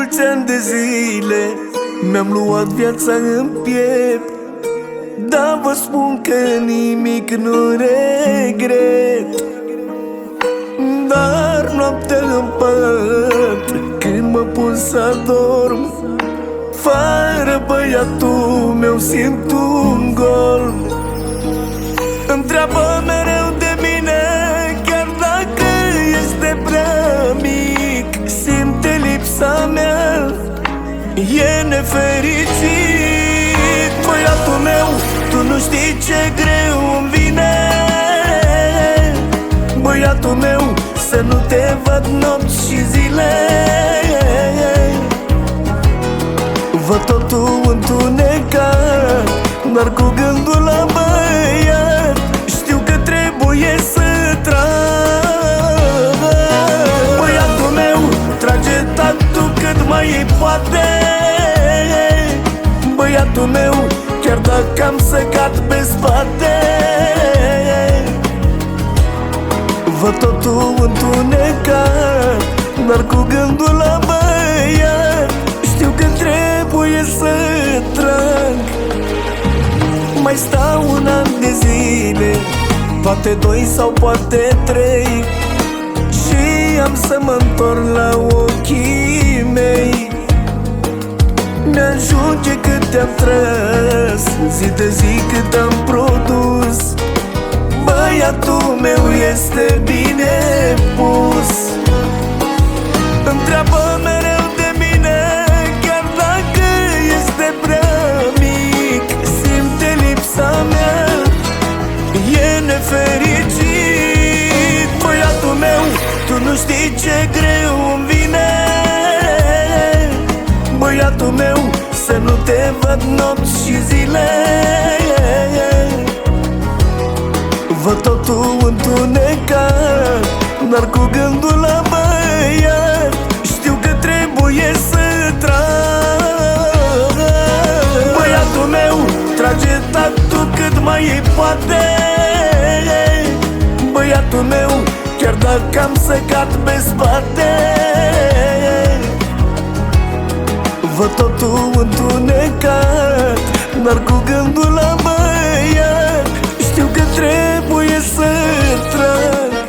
mulți ani de zile mi-am luat viața în piept, dar vă spun că nimic nu regret. Dar noaptea în pat, când mă pun să adorm, fără băiatul meu simt un gol. Întreabă mereu de mine, chiar dacă este prea mic, simte lipsa mea, e nefericit. Băiatul meu, tu nu știi ce greu îmi vine, băiatul meu, să nu te văd nopți și zile. Văd totul întunecat, dar cu gândul la băiat știu că trebuie să trag. Băiatul meu trage tatu cât mai poate, băiatul meu, chiar dacă am să cad pe spate. Văd totul întunecat, dar cu gândul la băiat știu că trebuie să trag. Mai stau un an de zile, poate 2 sau poate 3, și am să mă întorc la ochii mei. Mi-ajunge cât te-am tras, zi de zi cât am produs, băiatul meu este bine pus. Întreabă mereu de mine, chiar dacă este prea mic, simte lipsa mea, e nefericit. Băiatul meu, tu nu știi ce greu îmi vine, băiatul meu, să nu te văd nopți și zile. Văd totul întunecat, dar cu gândul la băiat știu că trebuie să trag. Băiatul meu trage tatu cât mai poate, băiatul meu, chiar dacă am să cad pe spate. Văd totul întunecat, dar cu gândul la băiat știu că trebuie să trag.